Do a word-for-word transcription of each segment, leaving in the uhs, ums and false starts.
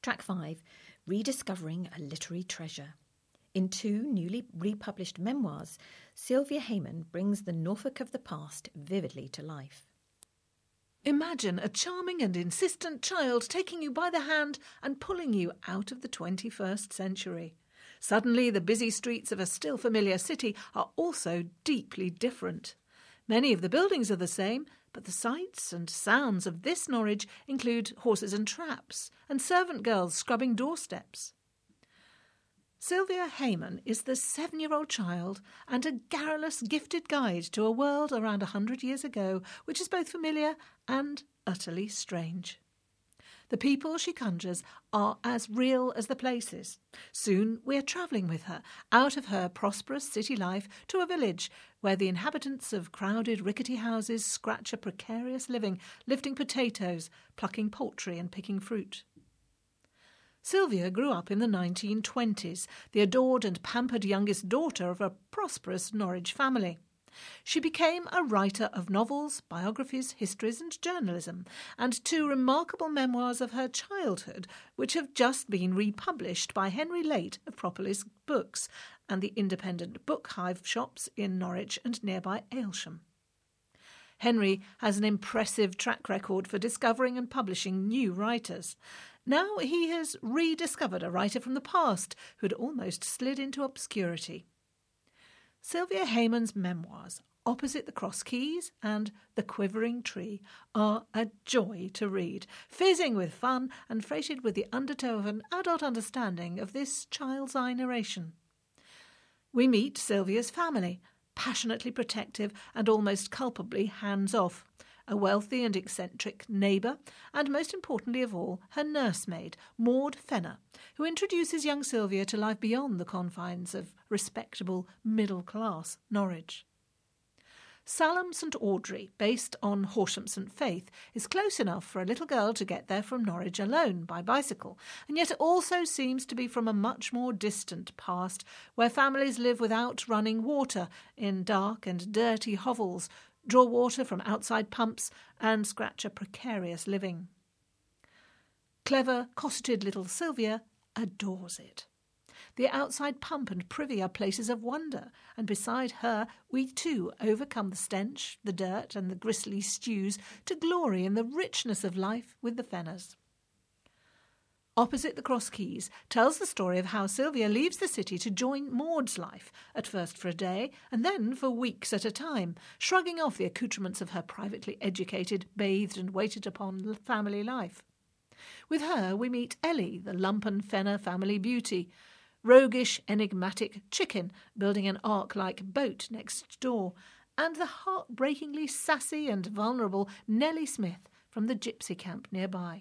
Track five, Rediscovering a Literary Treasure. In two newly republished memoirs, Sylvia Hayman brings the Norfolk of the past vividly to life. Imagine a charming and insistent child taking you by the hand and pulling you out of the twenty-first century. Suddenly, the busy streets of a still familiar city are also deeply different. Many of the buildings are the same, but the sights and sounds of this Norwich include horses and traps, and servant girls scrubbing doorsteps. Sylvia Hayman is the seven-year-old child and a garrulous, gifted guide to a world around a hundred years ago, which is both familiar and utterly strange. The people she conjures are as real as the places. Soon we are travelling with her, out of her prosperous city life to a village where the inhabitants of crowded, rickety houses scratch a precarious living, lifting potatoes, plucking poultry and picking fruit. Sylvia grew up in the nineteen twenties, the adored and pampered youngest daughter of a prosperous Norwich family. She became a writer of novels, biographies, histories and journalism, and two remarkable memoirs of her childhood, which have just been republished by Henry Late of Propolis Books and the independent book hive shops in Norwich and nearby Aylsham. Henry has an impressive track record for discovering and publishing new writers. Now he has rediscovered a writer from the past who had almost slid into obscurity. Sylvia Hayman's memoirs, Opposite the Cross Keys and The Quivering Tree, are a joy to read, fizzing with fun and freighted with the undertow of an adult understanding of this child's-eye narration. We meet Sylvia's family, passionately protective and almost culpably hands-off, a wealthy and eccentric neighbour, and most importantly of all, her nursemaid, Maud Fenner, who introduces young Sylvia to life beyond the confines of respectable middle-class Norwich. Salem St Audrey, based on Horsham St Faith, is close enough for a little girl to get there from Norwich alone by bicycle, and yet it also seems to be from a much more distant past, where families live without running water in dark and dirty hovels, draw water from outside pumps, and scratch a precarious living. Clever, cosseted little Sylvia adores it. The outside pump and privy are places of wonder, and beside her we too overcome the stench, the dirt, and the gristly stews to glory in the richness of life with the Fenners. Opposite the Cross Keys tells the story of how Sylvia leaves the city to join Maud's life, at first for a day, and then for weeks at a time, shrugging off the accoutrements of her privately educated, bathed and waited upon family life. With her we meet Ellie, the lumpen Fenner family beauty, roguish, enigmatic Chicken building an ark-like boat next door, and the heartbreakingly sassy and vulnerable Nellie Smith from the gypsy camp nearby.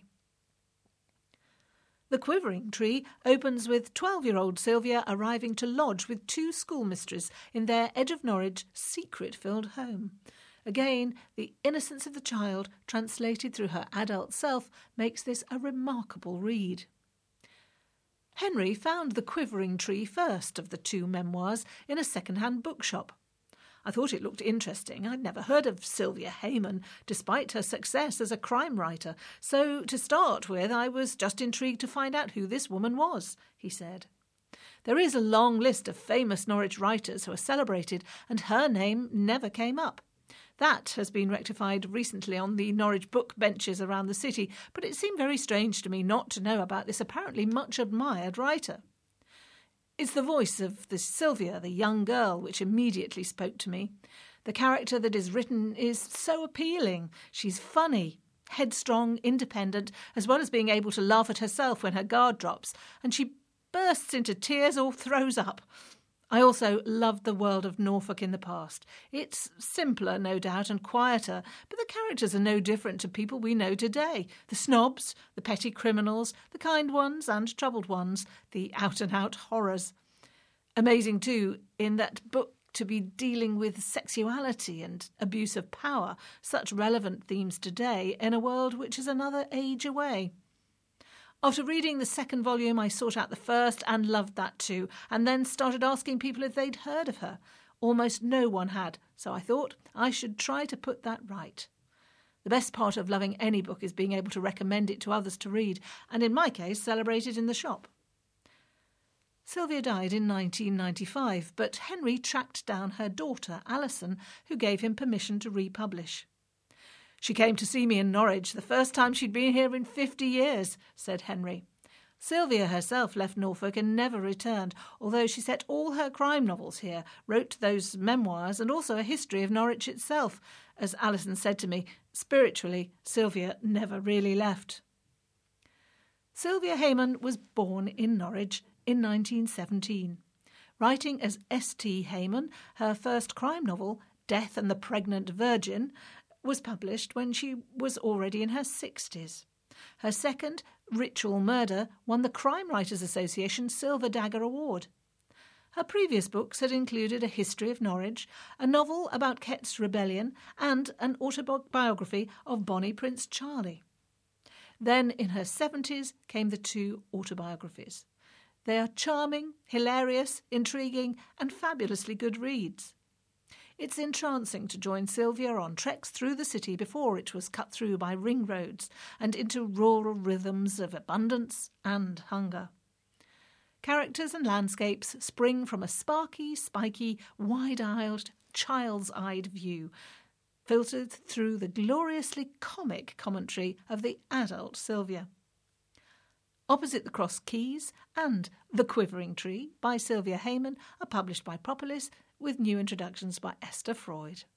The Quivering Tree opens with twelve-year-old Sylvia arriving to lodge with two schoolmistresses in their edge-of-Norwich secret-filled home. Again, the innocence of the child, translated through her adult self, makes this a remarkable read. Henry found The Quivering Tree first of the two memoirs in a second-hand bookshop. I thought it looked interesting. I'd never heard of Sylvia Hayman, despite her success as a crime writer, so to start with I was just intrigued to find out who this woman was, he said. There is a long list of famous Norwich writers who are celebrated, and her name never came up. That has been rectified recently on the Norwich book benches around the city, but it seemed very strange to me not to know about this apparently much admired writer. It's the voice of the Sylvia, the young girl, which immediately spoke to me. The character that is written is so appealing. She's funny, headstrong, independent, as well as being able to laugh at herself when her guard drops, and she bursts into tears or throws up. I also loved the world of Norfolk in the past. It's simpler, no doubt, and quieter, but the characters are no different to people we know today. The snobs, the petty criminals, the kind ones and troubled ones, the out-and-out horrors. Amazing, too, in that book to be dealing with sexuality and abuse of power, such relevant themes today in a world which is another age away. After reading the second volume, I sought out the first and loved that too, and then started asking people if they'd heard of her. Almost no one had, so I thought I should try to put that right. The best part of loving any book is being able to recommend it to others to read, and in my case, celebrate it in the shop. Sylvia died in nineteen ninety-five, but Henry tracked down her daughter, Alison, who gave him permission to republish. "She came to see me in Norwich the first time she'd been here in fifty years, said Henry. Sylvia herself left Norfolk and never returned, although she set all her crime novels here, wrote those memoirs, and also a history of Norwich itself. As Alison said to me, spiritually, Sylvia never really left." Sylvia Hayman was born in Norwich in nineteen seventeen. Writing as S T Hayman, her first crime novel, Death and the Pregnant Virgin, was published when she was already in her sixties. Her second, Ritual Murder, won the Crime Writers Association Silver Dagger Award. Her previous books had included A History of Norwich, a novel about Kett's Rebellion, and an autobiography of Bonnie Prince Charlie. Then, in her seventies, came the two autobiographies. They are charming, hilarious, intriguing, and fabulously good reads. It's entrancing to join Sylvia on treks through the city before it was cut through by ring roads and into rural rhythms of abundance and hunger. Characters and landscapes spring from a sparky, spiky, wide-eyed, child's-eyed view, filtered through the gloriously comic commentary of the adult Sylvia. Opposite the Cross Keys and The Quivering Tree by Sylvia Hayman are published by Propolis, with new introductions by Esther Freud.